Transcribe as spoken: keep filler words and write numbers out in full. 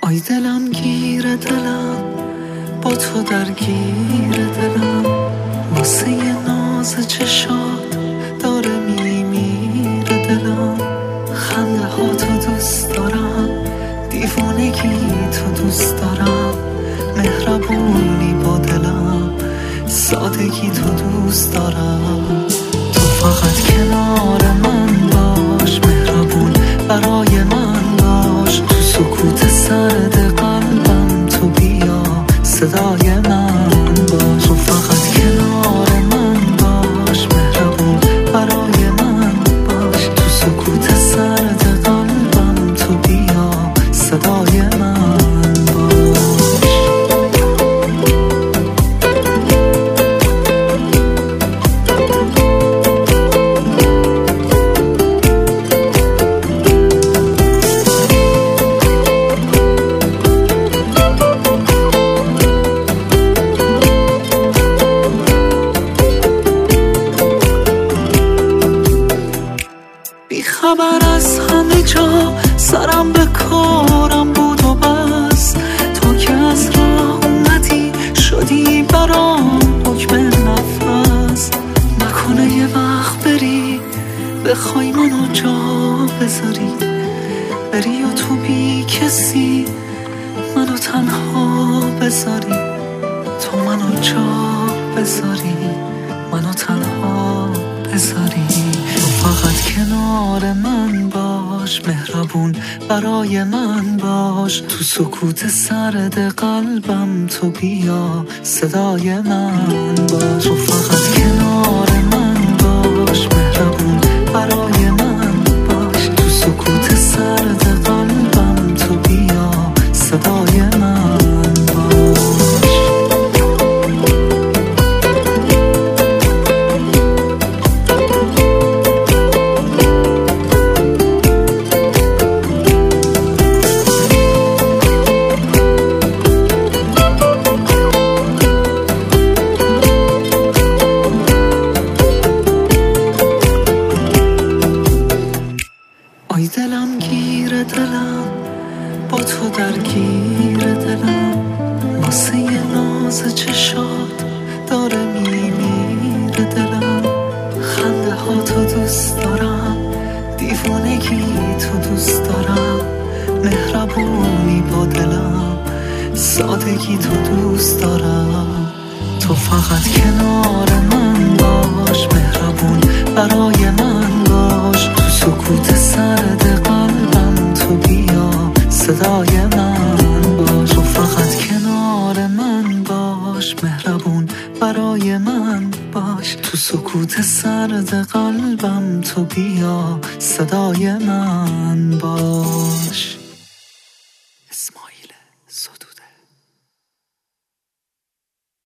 آی دلم گیر دلم، با تو درگیر دلم، واسه یه ناز چشات داره میمیره دلم. خنده ها تو دوست دارم، دیوونگی تو دوست دارم، مهربونی با دلم، سادگی تو دوست دارم. تو فقط کنار من باش، مهربون برای من باش، تو سکوت سرد قلبم تو بیا، صدای من باش. تو فقط کنار من باش، مهربون برای من باش، تو سکوت سرد قلبم تو بیا، صدای من باش. خبر از همه جا سرم به کارم بود و بس، تا که از راه اومدی شدی برام حکم نفس. نکنه یه وقت بری بخوای منو جا بذاری، بری و تو بی کسی منو تنها بذاری، تو منو جا بذاری، منو تنها بذاری. فقط کنار من باش، مهربون برای من باش، تو سکوت سرد قلبم تو بیا، صدای من باش. تو فقط کنار من باش، مهربون برای من باش، تو سکوت سرد قلبم تو بیا، صدای من باش. آی دلم گیر دلم، با تو درگیر دلم، واسه یه ناز چشات داره میمیره دلم. خنده ها تو دوست دارم، دیوونگی تو دوست دارم، مهربونی با دلم، سادگی تو دوست دارم. تو فقط کنار من باش، مهربون برای من باش، تو سکوت سرد قلبم تو بیا، صدای من باش. تو فقط کنار من باش، مهربون برای من باش، تو سکوت سرد قلبم تو بیا، صدای من